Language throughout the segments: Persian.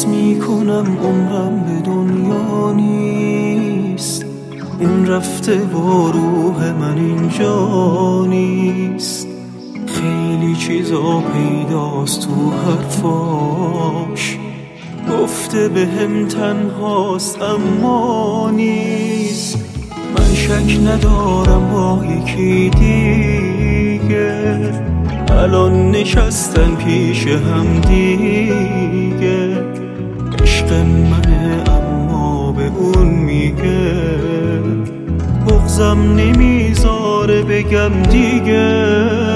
احساس میکنم عمرم به دنیا نیست، اون رفته و روح من اینجا نیست. خیلی چیزا پیداست تو حرفاش، گفته بهم تنهاست اما نیست. من شک ندارم با یکی دیگه الان نشستن پیش هم دیگه. عشق منه اما به اون میگه بغضم نمیذاره بگم دیگه.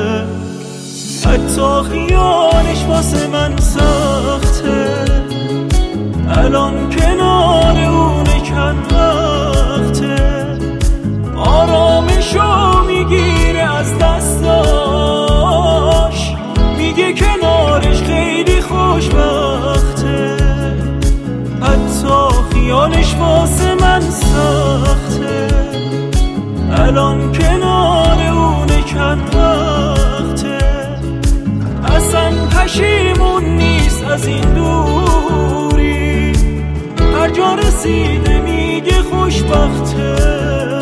حتی خیالش واسه من سخته، الان کنار اونه چند وقته. آرامشو میگیره از دستاش، میگه کنارش خیلی خوشبخته. حتی خیالش واسه من سخته، الان کنار اونه چند وقته. اصلا پشیمون نیست از این دوری، هر جا رسیده میگه خوشبخته.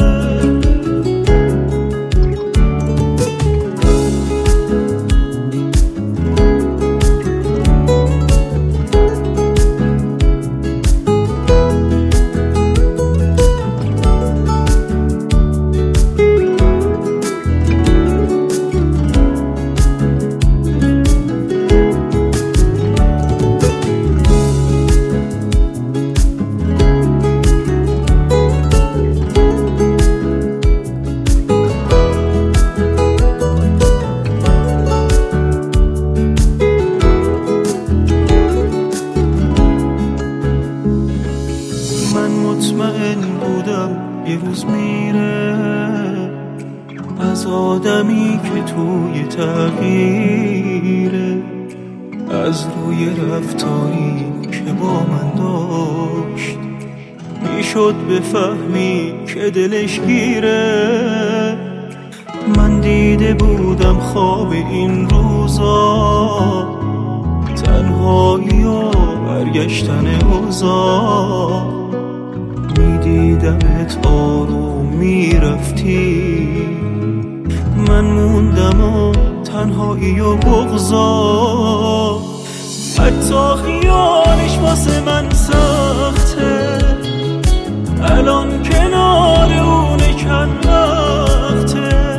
مطمئن بودم یه روز میره از آدمی که توی تغییره، از روی رفتاری که با من داشت میشد بفهمی که دلش گیره. من دیده بودم خواب این روزا، تنهایی و برگشتن اوضاع. میدیدمت آروم میرفتی، من موندم و تنهایی و بغضا. حتی خیالش واسه من سخته، الان کنار اونه چند وقته.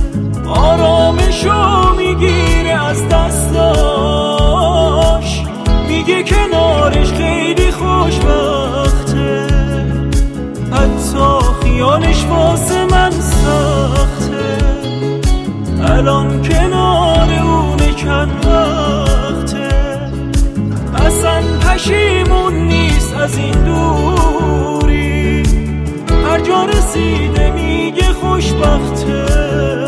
آرامشو میگیره از دستاش، میگه کنارش خیلی خوشبخته. حتی خیالش واسه من سخته، الان کنار اونه چند وقته. اصلا پشیمون نیست از این دوری، هر جا رسیده میگه خوشبخته.